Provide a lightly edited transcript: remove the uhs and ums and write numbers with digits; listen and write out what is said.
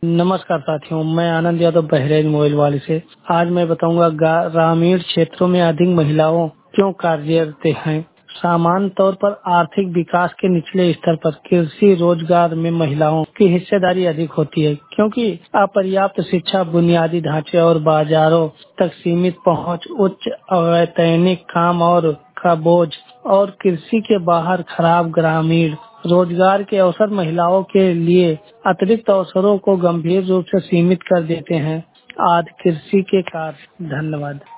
नमस्कार साथियों, मैं आनंद यादव बहरेज मोबाइल वाली से। आज मैं बताऊंगा ग्रामीण क्षेत्रों में अधिक महिलाओं क्यों कार्यरत हैं। सामान्य तौर पर आर्थिक विकास के निचले स्तर पर कृषि रोजगार में महिलाओं की हिस्सेदारी अधिक होती है, क्योंकि अपर्याप्त शिक्षा, बुनियादी ढांचे और बाजारों तक सीमित पहुंच, उच्च अवैतनिक काम और का बोझ और कृषि के बाहर खराब ग्रामीण रोजगार के अवसर महिलाओं के लिए अतिरिक्त अवसरों को गंभीर रूप से सीमित कर देते हैं। आज कृषि के कार्य। धन्यवाद।